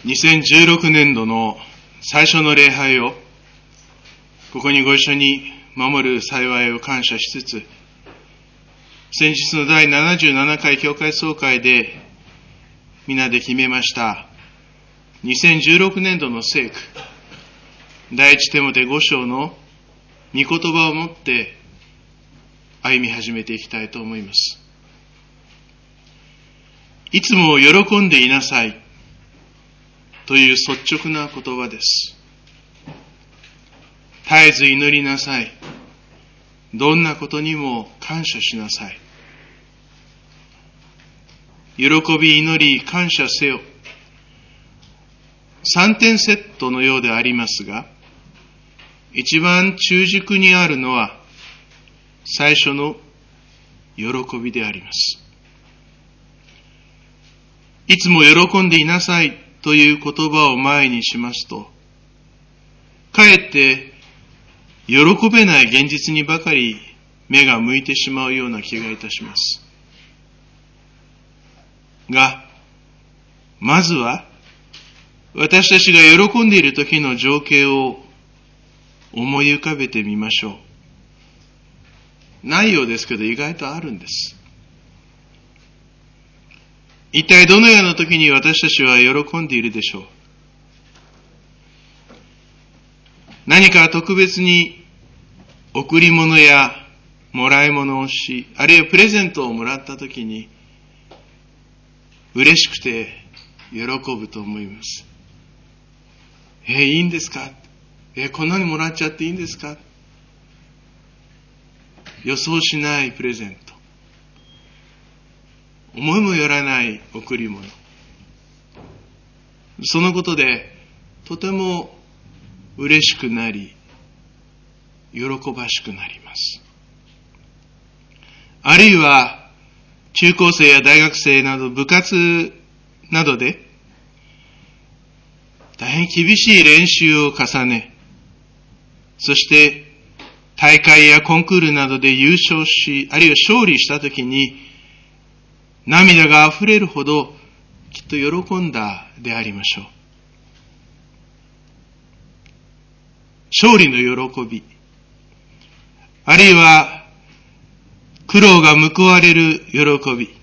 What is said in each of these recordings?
2016年度の最初の礼拝をここにご一緒に守る幸いを感謝しつつ、先日の第77回教会総会で皆で決めました2016年度の聖句、第一テモテ5章の御言葉をもって歩み始めていきたいと思います。いつも喜んでいなさいという率直な言葉です。絶えず祈りなさい。どんなことにも感謝しなさい。喜び、祈り、感謝せよ。3点セットのようでありますが、一番中軸にあるのは最初の喜びであります。いつも喜んでいなさいという言葉を前にしますと、かえって喜べない現実にばかり目が向いてしまうような気がいたします。が、まずは私たちが喜んでいる時の情景を思い浮かべてみましょう。ないようですけど意外とあるんです。一体どのような時に私たちは喜んでいるでしょう。何か特別に贈り物やもらい物をし、あるいはプレゼントをもらった時に嬉しくて喜ぶと思います。いいんですか？こんなにもらっちゃっていいんですか？予想しないプレゼント。思いもよらない贈り物。そのことでとても嬉しくなり、喜ばしくなります。あるいは中高生や大学生など部活などで大変厳しい練習を重ね、そして大会やコンクールなどで優勝し、あるいは勝利したときに涙があふれるほどきっと喜んだでありましょう。勝利の喜び、あるいは苦労が報われる喜び、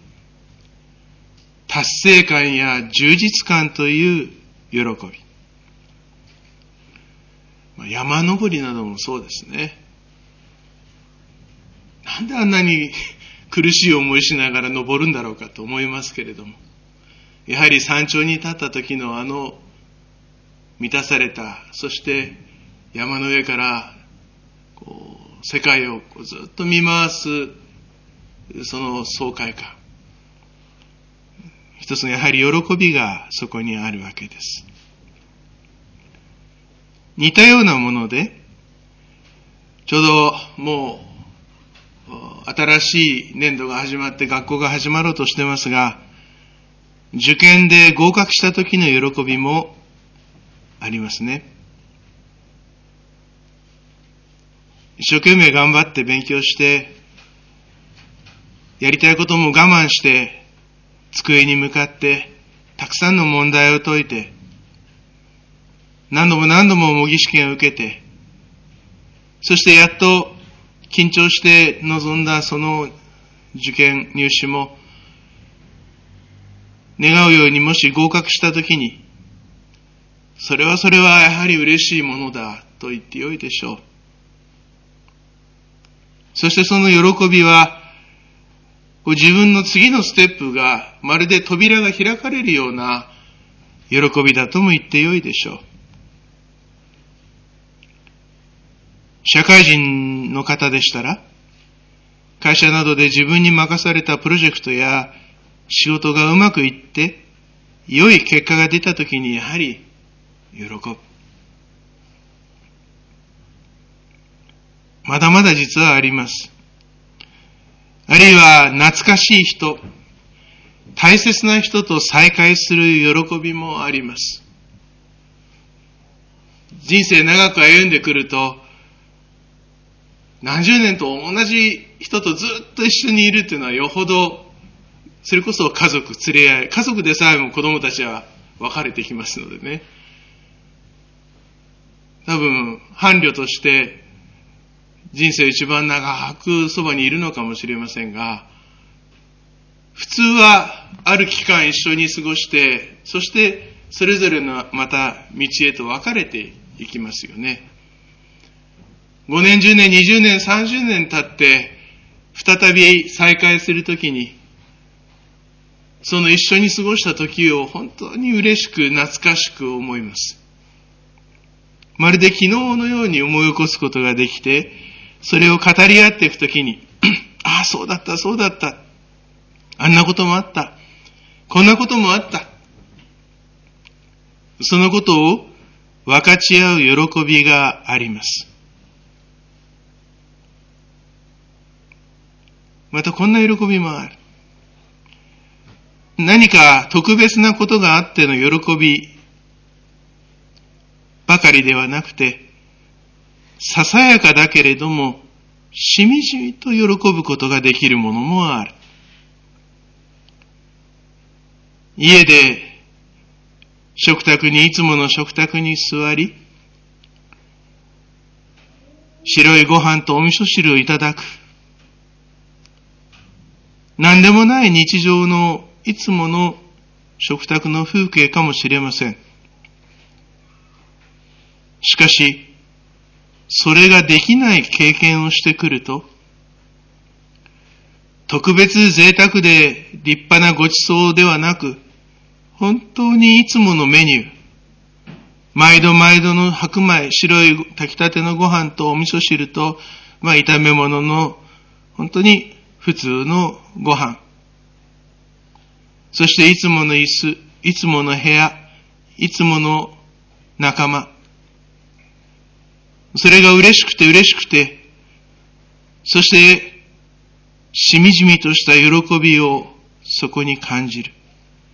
達成感や充実感という喜び。山登りなどもそうですね。なんであんなに苦しい思いしながら登るんだろうかと思いますけれども、やはり山頂に立った時の満たされた、そして山の上から世界をずっと見回すその爽快感、一つのやはり喜びがそこにあるわけです。似たようなもので、ちょうどもう新しい年度が始まって学校が始まろうとしてますが、受験で合格した時の喜びもありますね。一生懸命頑張って勉強して、やりたいことも我慢して、机に向かってたくさんの問題を解いて、何度も何度も模擬試験を受けて、そしてやっと緊張して臨んだその受験入試も、願うようにもし合格したときに、それはやはり嬉しいものだと言ってよいでしょう。そしてその喜びは、自分の次のステップがまるで扉が開かれるような喜びだとも言ってよいでしょう。社会人の方でしたら、会社などで自分に任されたプロジェクトや仕事がうまくいって、良い結果が出たときにやはり喜ぶ。まだまだ実はあります。あるいは懐かしい人、大切な人と再会する喜びもあります。人生長く歩んでくると、何十年と同じ人とずっと一緒にいるというのはよほど、それこそ家族連れ合い、家族でさえも子供たちは分かれてきますのでね。多分、伴侶として人生一番長くそばにいるのかもしれませんが、普通はある期間一緒に過ごして、そしてそれぞれのまた道へと分かれていきますよね。5年、10年、20年、30年経って、再び再会するときに、その一緒に過ごした時を本当に嬉しく懐かしく思います。まるで昨日のように思い起こすことができて、それを語り合っていくときに、ああ、そうだった、そうだった。あんなこともあった。こんなこともあった。そのことを分かち合う喜びがあります。またこんな喜びもある。何か特別なことがあっての喜びばかりではなくて、ささやかだけれども、しみじみと喜ぶことができるものもある。家でいつもの食卓に座り、白いご飯とお味噌汁をいただく。何でもない日常のいつもの食卓の風景かもしれません。しかし、それができない経験をしてくると、特別贅沢で立派なごちそうではなく、本当にいつものメニュー、毎度毎度の白米、白い炊きたてのご飯とお味噌汁と、炒め物の本当に普通のご飯。そしていつもの椅子、いつもの部屋、いつもの仲間。それが嬉しくて、そしてしみじみとした喜びをそこに感じる。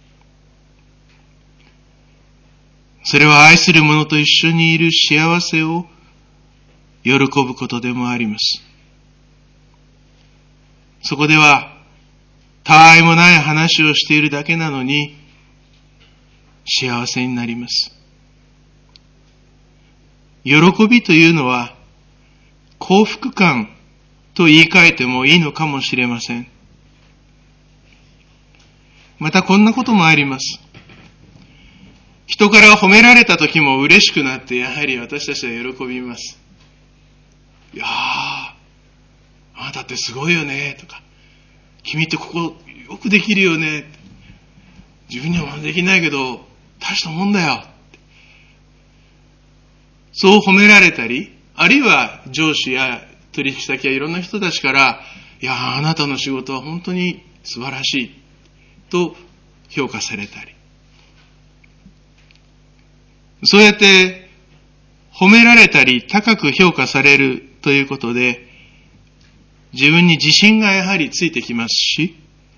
それは愛する者と一緒にいる幸せを喜ぶことでもあります。そこでは、たわいもない話をしているだけなのに、幸せになります。喜びというのは、幸福感と言い換えてもいいのかもしれません。またこんなこともあります。人から褒められた時も嬉しくなって、やはり私たちは喜びます。いやー、あなたってすごいよね、とか、君ってここよくできるよね、自分にはできないけど、大したもんだよ。そう褒められたり、あるいは上司や取引先やいろんな人たちから、いやー、あなたの仕事は本当に素晴らしい、と評価されたり。そうやって褒められたり高く評価されるということで、自分に自信がやはりついてきますし、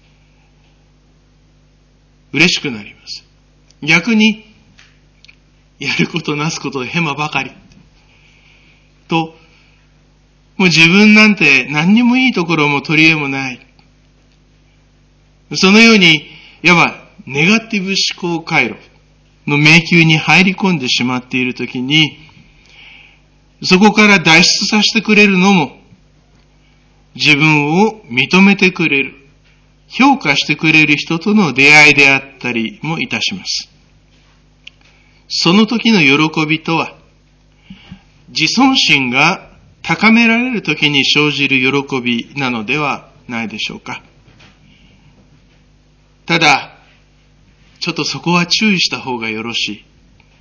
嬉しくなります。逆に、やることなすことヘマばかり。と、もう自分なんて何にもいいところも取り柄もない。そのように、いわばネガティブ思考回路の迷宮に入り込んでしまっているときに、そこから脱出させてくれるのも、自分を認めてくれる、評価してくれる人との出会いであったりもいたします。その時の喜びとは、自尊心が高められる時に生じる喜びなのではないでしょうか。ただ、ちょっとそこは注意した方がよろしい。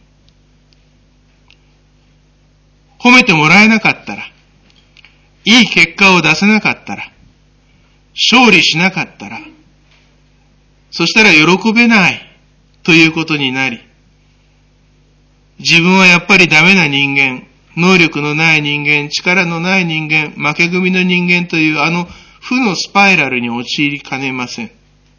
褒めてもらえなかったら、いい結果を出せなかったら、勝利しなかったら、そしたら喜べないということになり、自分はやっぱりダメな人間、能力のない人間、力のない人間、負け組の人間という負のスパイラルに陥りかねません。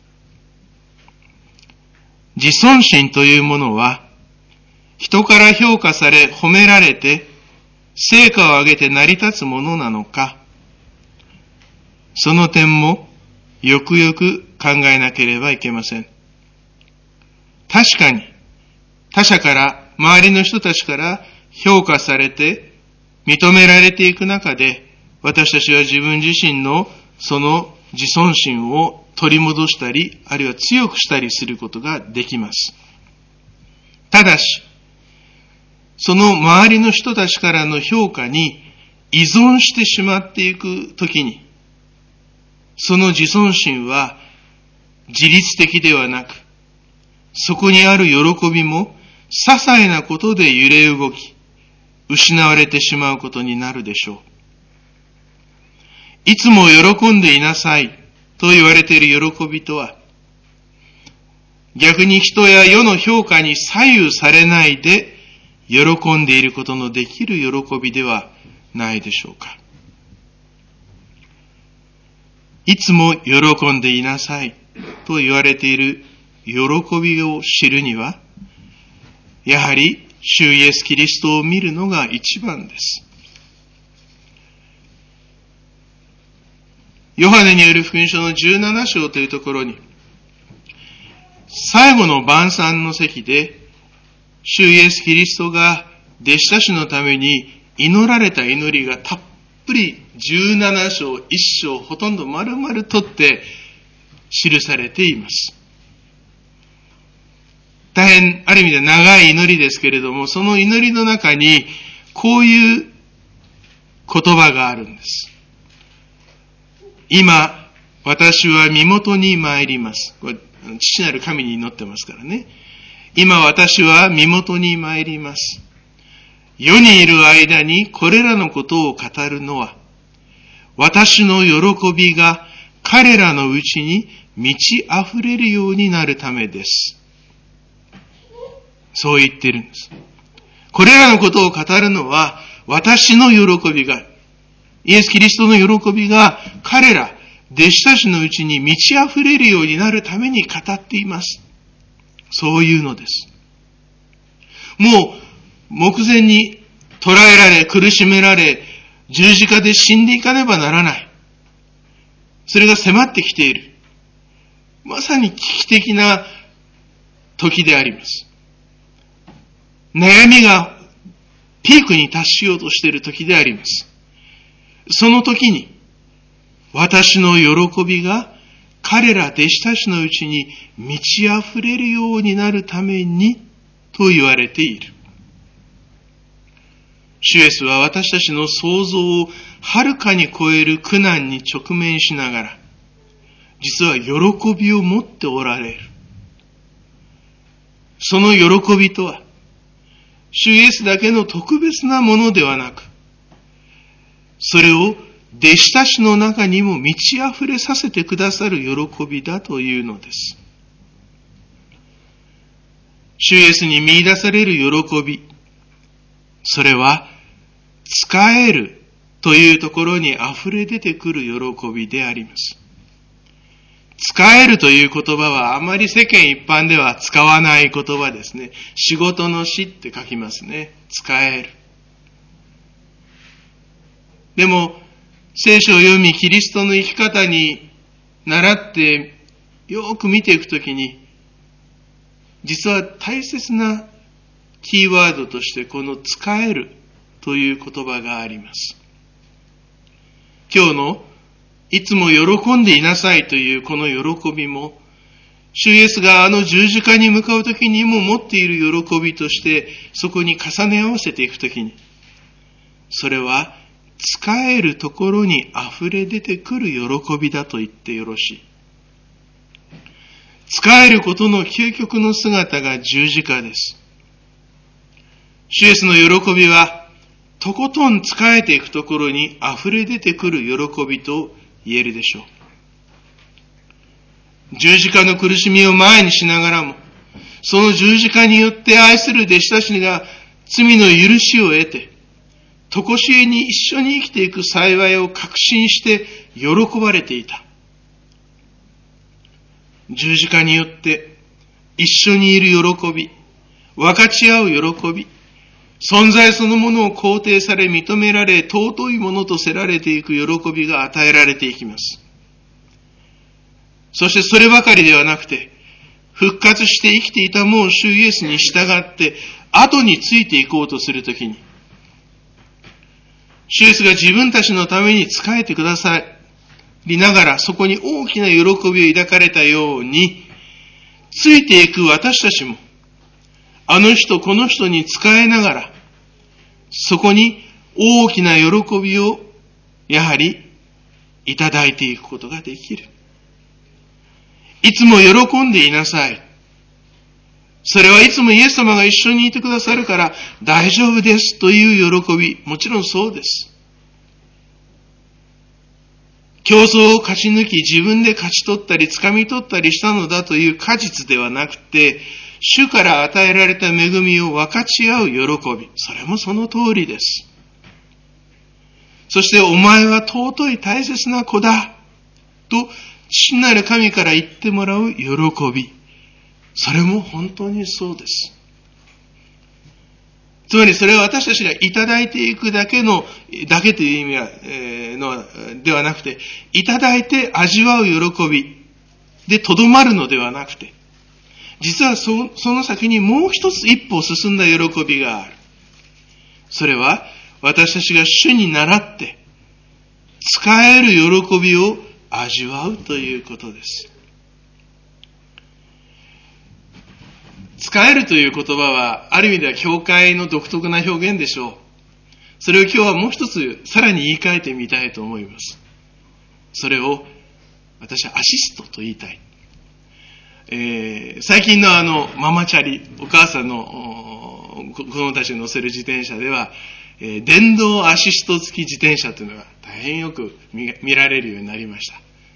自尊心というものは、人から評価され、褒められて、成果を上げて成り立つものなのか、その点もよくよく考えなければいけません。確かに、 他者から、周りの人たちから評価されて、認められていく中で、私たちは自分自身のその自尊心を取り戻したり、あるいは強くしたりすることができます。ただし、その周りの人たちからの評価に依存してしまっていくときに、その自尊心は自律的ではなく、そこにある喜びも些細なことで揺れ動き、失われてしまうことになるでしょう。いつも喜んでいなさいと言われている喜びとは、逆に人や世の評価に左右されないで喜んでいることのできる喜びではないでしょうか。いつも喜んでいなさいと言われている喜びを知るには、やはり主イエスキリストを見るのが一番です。ヨハネによる福音書の17章というところに、最後の晩餐の席で、主イエスキリストが弟子たちのために祈られた祈りがたっぷり17章、1章、ほとんど丸々取って記されています。大変ある意味で長い祈りですけれども、その祈りの中にこういう言葉があるんです。今、私は身元に参ります。これ父なる神に祈ってますからね。今私は身元に参ります。世にいる間にこれらのことを語るのは、私の喜びが彼らのうちに満ち溢れるようになるためです。そう言ってるんです。これらのことを語るのは、私の喜びが、イエス・キリストの喜びが彼ら、弟子たちのうちに満ち溢れるようになるために語っています。そういうのです。もう目前に捕らえられ、苦しめられ、十字架で死んでいかねばならない。それが迫ってきている。まさに危機的な時であります。悩みがピークに達しようとしている時であります。その時に、私の喜びが彼ら弟子たちのうちに満ち溢れるようになるためにと言われている。主イエスは私たちの想像をはるかに超える苦難に直面しながら、実は喜びを持っておられる。その喜びとは、主イエスだけの特別なものではなく、それを弟子たちの中にも満ち溢れさせてくださる喜びだというのです。主イエスに見出される喜び、それは、仕えるというところに溢れ出てくる喜びであります。仕えるという言葉はあまり世間一般では使わない言葉ですね。仕事の仕って書きますね。仕える。でも、聖書を読み、キリストの生き方に習ってよく見ていくときに、実は大切なキーワードとしてこの仕えるという言葉があります。今日のいつも喜んでいなさいというこの喜びも、主イエスがあの十字架に向かうときにも持っている喜びとして、そこに重ね合わせていくときに、それは仕えるところに溢れ出てくる喜びだと言ってよろしい。仕えることの究極の姿が十字架です。主イエスの喜びは、とことん仕えていくところに溢れ出てくる喜びと言えるでしょう。十字架の苦しみを前にしながらも、その十字架によって愛する弟子たちが罪の許しを得て、とこしえに一緒に生きていく幸いを確信して喜ばれていた。十字架によって一緒にいる喜び、分かち合う喜び、存在そのものを肯定され認められ尊いものとせられていく喜びが与えられていきます。そしてそればかりではなくて、 復活して生きていたもう主イエスに従って後についていこうとするときに、主イエスが自分たちのために仕えてくださりながら、そこに大きな喜びを抱かれたように、ついていく私たちも、あの人この人に仕えながら、そこに大きな喜びをやはりいただいていくことができる。いつも喜んでいなさい。それはいつもイエス様が一緒にいてくださるから大丈夫ですという喜び、もちろんそうです。競争を勝ち抜き自分で勝ち取ったり掴み取ったりしたのだという果実ではなくて、主から与えられた恵みを分かち合う喜び、それもその通りです。そしてお前は尊い大切な子だと父なる神から言ってもらう喜び、それも本当にそうです。つまりそれは私たちがいただいていくだけという意味ではなくて、いただいて味わう喜びでとどまるのではなくて、実はその先にもう一つ一歩進んだ喜びがある。それは私たちが主に倣って使える喜びを味わうということです。使えるという言葉はある意味では教会の独特な表現でしょう。それを今日はもう一つさらに言い換えてみたいと思います。それを私はアシストと言いたい。最近のママチャリ、お母さんの子供たちを乗せる自転車では、電動アシスト付き自転車というのが大変よく見られるようになりました。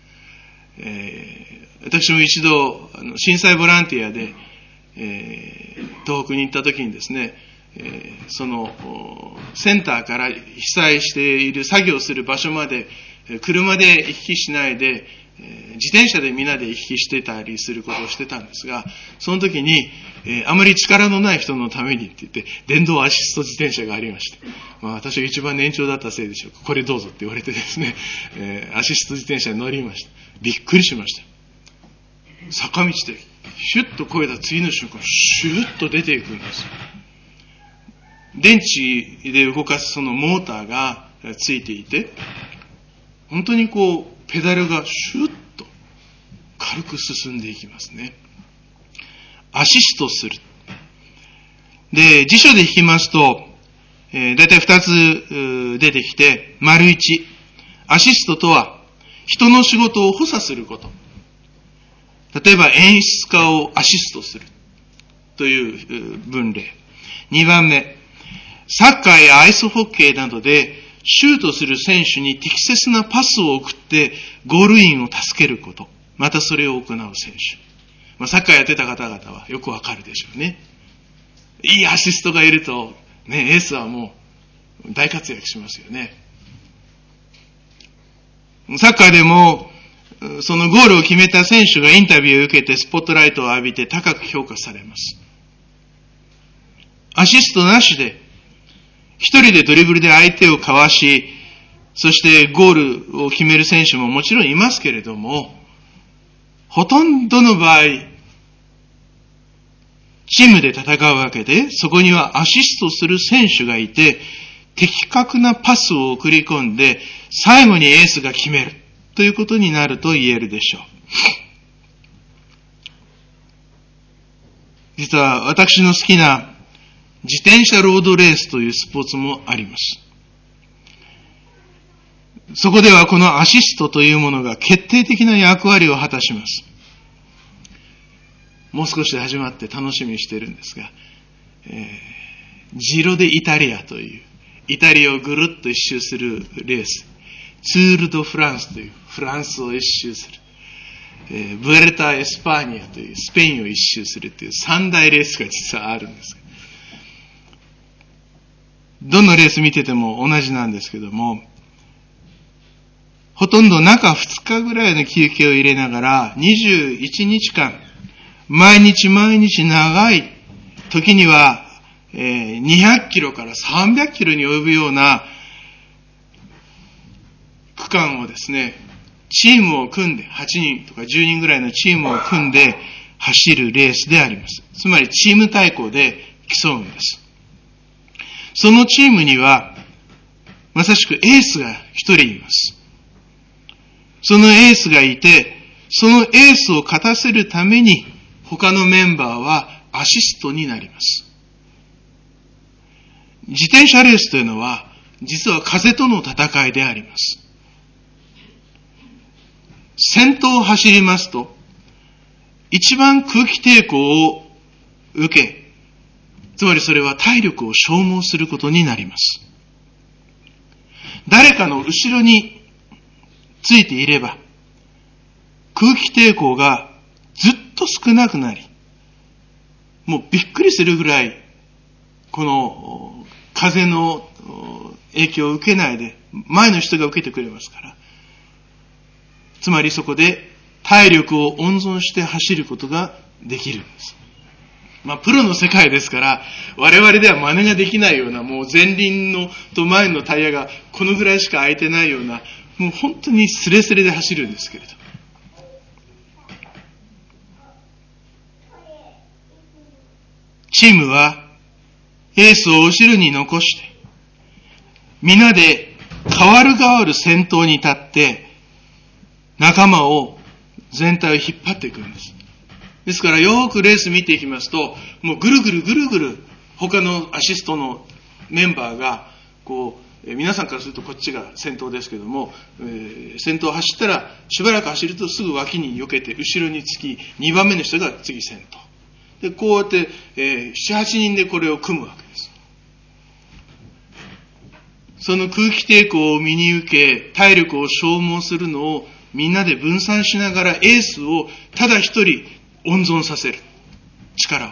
私も一度震災ボランティアで、東北に行った時にですね、そのセンターから被災している作業する場所まで車で行き来しないで自転車でみんなで行き来してたりすることをしてたんですが、その時に、あまり力のない人のためにって言って電動アシスト自転車がありまして、私が一番年長だったせいでしょうか、これどうぞって言われてですね、アシスト自転車に乗りました。びっくりしました。坂道でシュッと越えた次の瞬間シュッと出ていくんです。電池で動かすそのモーターがついていて、本当にペダルがシュッと軽く進んでいきますね。アシストする。で、辞書で引きますと、だいたい2つ出てきて、丸1。アシストとは、人の仕事を補佐すること。例えば演出家をアシストするという分類。2番目、サッカーやアイスホッケーなどでシュートする選手に適切なパスを送ってゴールインを助けること。またそれを行う選手。サッカーやってた方々はよくわかるでしょうね。いいアシストがいると、ね、エースはもう大活躍しますよね。サッカーでも、そのゴールを決めた選手がインタビューを受けてスポットライトを浴びて高く評価されます。アシストなしで、一人でドリブルで相手をかわし、そしてゴールを決める選手ももちろんいますけれども、ほとんどの場合、チームで戦うわけで、そこにはアシストする選手がいて、的確なパスを送り込んで、最後にエースが決めるということになると言えるでしょう。実は私の好きな自転車ロードレースというスポーツもあります。そこではこのアシストというものが決定的な役割を果たします。もう少しで始まって楽しみにしているんですが、ジロデイタリアというイタリアをぐるっと一周するレース、ツールドフランスというフランスを一周する、ブエルタ・エスパーニャというスペインを一周するという三大レースが実はあるんです。どのレース見てても同じなんですけども、ほとんど中2日ぐらいの休憩を入れながら21日間、毎日長い時には200キロから300キロに及ぶような区間をですね、チームを組んで、8人とか10人ぐらいのチームを組んで走るレースであります。つまりチーム対抗で競うんです。そのチームには、まさしくエースが一人います。そのエースがいて、そのエースを勝たせるために、他のメンバーはアシストになります。自転車レースというのは、実は風との戦いであります。先頭を走りますと、一番空気抵抗を受け、つまりそれは体力を消耗することになります。誰かの後ろについていれば、空気抵抗がずっと少なくなり、もうびっくりするぐらい、この風の影響を受けないで、前の人が受けてくれますから。つまりそこで体力を温存して走ることができるんです。プロの世界ですから、我々では真似ができないような、もう前輪のと前のタイヤがこのぐらいしか空いてないような、もう本当にスレスレで走るんですけれど。チームはエースを後ろに残して、皆で代わる先頭に立って、仲間を全体を引っ張っていくんです。ですからよーくレース見ていきますと、もうぐるぐる他のアシストのメンバーが皆さんからするとこっちが先頭ですけども、先頭を走ったらしばらく走るとすぐ脇に避けて後ろにつき、2番目の人が次先頭で、こうやって、7、8人でこれを組むわけです。その空気抵抗を身に受け、体力を消耗するのをみんなで分散しながらエースをただ一人温存させる力を。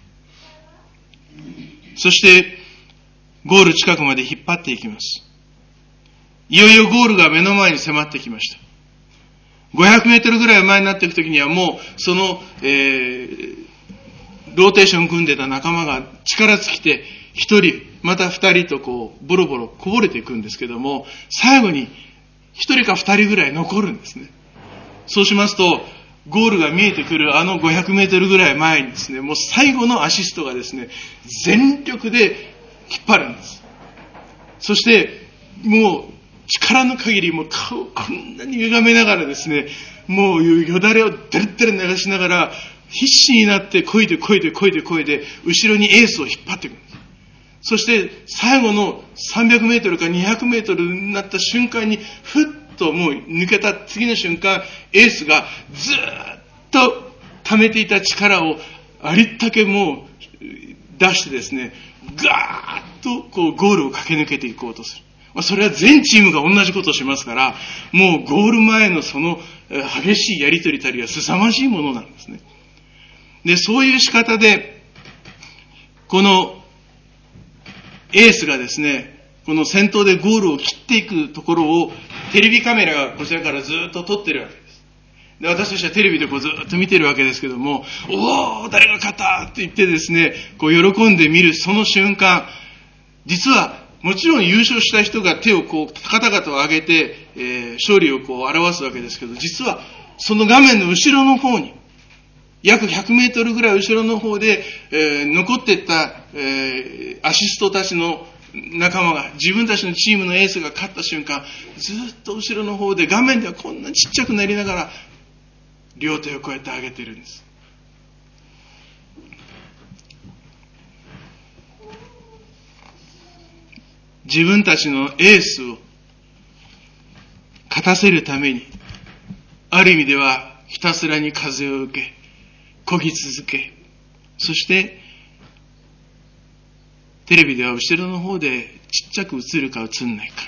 そしてゴール近くまで引っ張っていきます。いよいよゴールが目の前に迫ってきました。500メートルぐらい前になっていくときにはもうその、ローテーション組んでた仲間が力尽きて一人また二人とボロボロこぼれていくんですけども、最後に一人か二人ぐらい残るんですね。そうしますとゴールが見えてくる500メートルぐらい前にですね、もう最後のアシストがですね、全力で引っ張るんです。そしてもう力の限りもう顔をこんなに歪めながらですね、もうよだれをデレデレ流しながら必死になって漕いで後ろにエースを引っ張っていくんです。そして最後の300メートルか200メートルになった瞬間にふっともう抜けた次の瞬間、エースがずーっと溜めていた力をありったけもう出してですね、ガーッとゴールを駆け抜けていこうとする。それは全チームが同じことをしますから、もうゴール前のその激しいやり取りたりは凄まじいものなんですね。で、そういう仕方で、このエースがですね、この先頭でゴールを切っていくところをテレビカメラがこちらからずっと撮ってるわけです。で、私たちはテレビでずっと見てるわけですけども、おー、誰が勝ったって言ってですね、喜んで見るその瞬間、実はもちろん優勝した人が手を高々と上げて、勝利を表すわけですけど、実はその画面の後ろの方に、約100メートルぐらい後ろの方で、残っていった、アシストたちの仲間が、自分たちのチームのエースが勝った瞬間、ずっと後ろの方で画面ではこんなちっちゃくなりながら、両手をこうやって上げてるんです。自分たちのエースを勝たせるために、ある意味ではひたすらに風を受け、漕ぎ続け、そしてテレビでは後ろの方でちっちゃく映るか映んないか。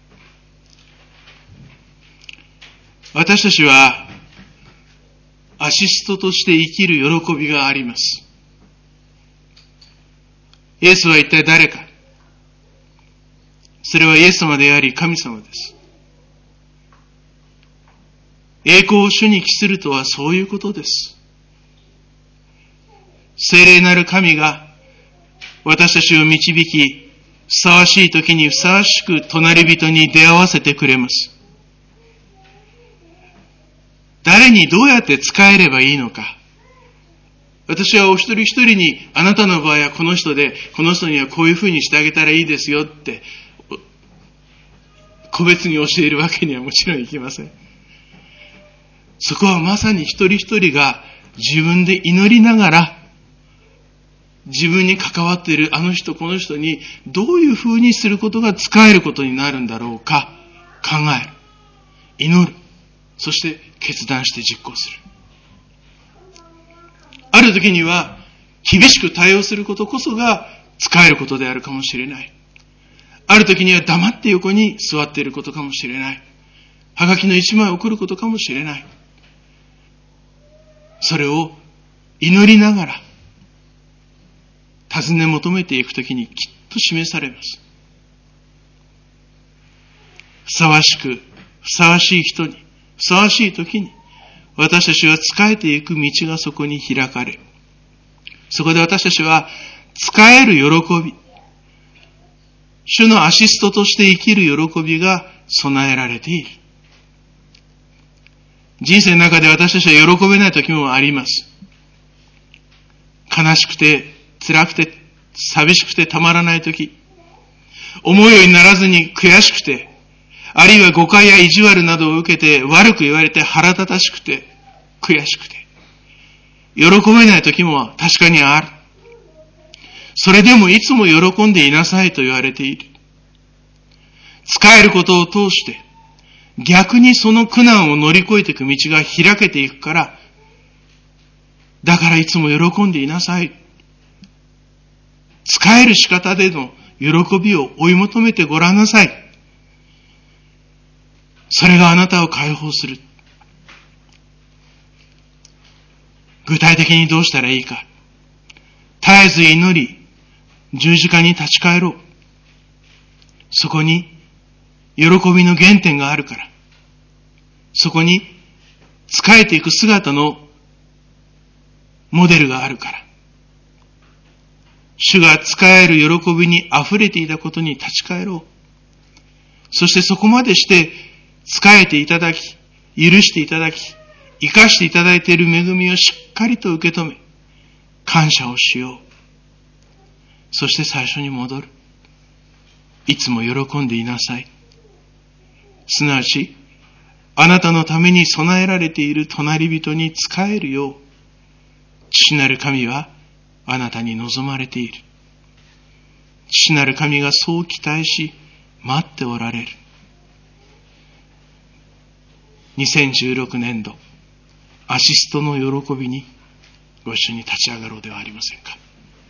私たちはアシストとして生きる喜びがあります。イエスは一体誰か。それはイエス様であり神様です。栄光を主に帰するとはそういうことです。聖霊なる神が私たちを導き、ふさわしい時にふさわしく隣人に出会わせてくれます。誰にどうやって仕えればいいのか、 私はお一人一人に、あなたの場合はこの人で、この人にはこういうふうにしてあげたらいいですよって、個別に教えるわけにはもちろんいきません。そこはまさに一人一人が自分で祈りながら、自分に関わっているあの人この人にどういうふうにすることが使えることになるんだろうか、考える、祈る、そして決断して実行する。ある時には厳しく対応することこそが使えることであるかもしれない。ある時には黙って横に座っていることかもしれない。はがきの一枚を送ることかもしれない。それを祈りながら尋ね求めていくときにきっと示されます。ふさわしく、ふさわしい人に、ふさわしいときに、私たちは仕えていく道がそこに開かれ、そこで私たちは仕える喜び、主のアシストとして生きる喜びが備えられている。人生の中で私たちは喜べない時もあります。悲しくて、辛くて、寂しくてたまらない時、思うようにならずに悔しくて、あるいは誤解や意地悪などを受けて悪く言われて腹立たしくて、悔しくて、喜べない時も確かにある。それでもいつも喜んでいなさいと言われている。使えることを通して、逆にその苦難を乗り越えていく道が開けていくから、だからいつも喜んでいなさい。使える仕方での喜びを追い求めてごらんなさい。それがあなたを解放する。具体的にどうしたらいいか。絶えず祈り、十字架に立ち返ろう。そこに喜びの原点があるから。そこに仕えていく姿のモデルがあるから。主が仕える喜びに溢れていたことに立ち返ろう。そしてそこまでして仕えていただき、許していただき、生かしていただいている恵みをしっかりと受け止め、感謝をしよう。そして最初に戻る。いつも喜んでいなさい。すなわち、あなたのために備えられている隣人に仕えるよう、父なる神はあなたに望まれている。父なる神がそう期待し、待っておられる。2016年度、アシストの喜びにご一緒に立ち上がろうではありませんか。